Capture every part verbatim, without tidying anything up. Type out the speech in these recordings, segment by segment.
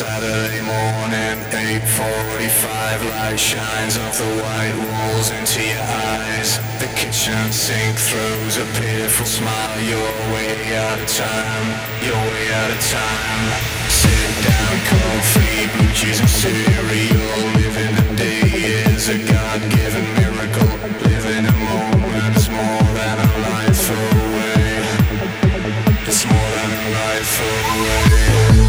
Saturday morning, eight forty-five, light shines off the white walls into your eyes. The kitchen sink throws a pitiful smile. You're way out of time, you're way out of time. Sit down, coffee, blue cheese and cereal. Living the day is a God-given miracle. Living a moment is more than a life away. It's more than a life away.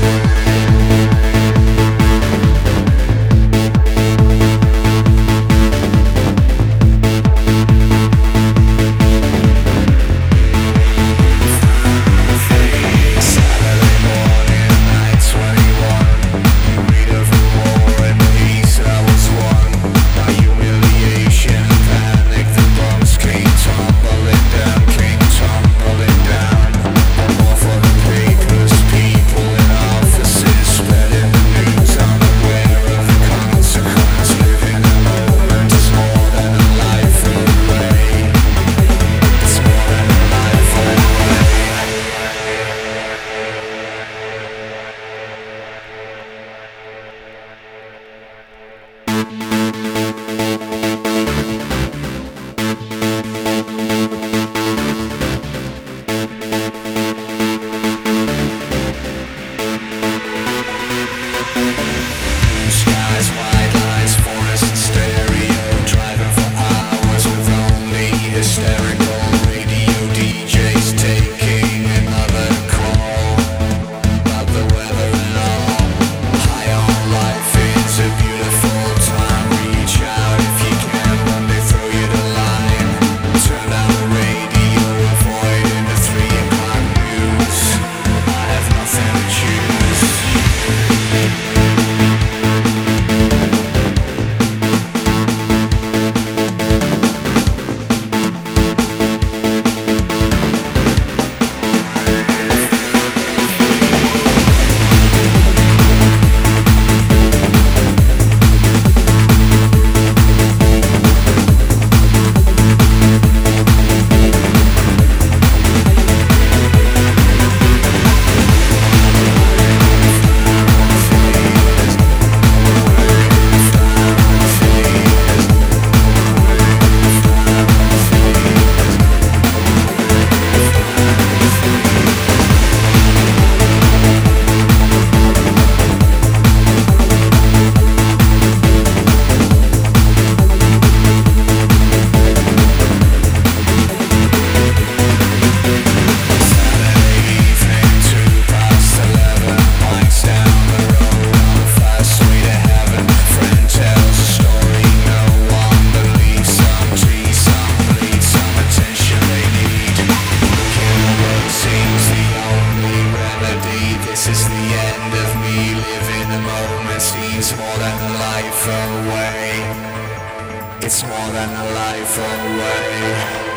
This is the end of me. Living the moment seems more than a life away. It's more than a life away.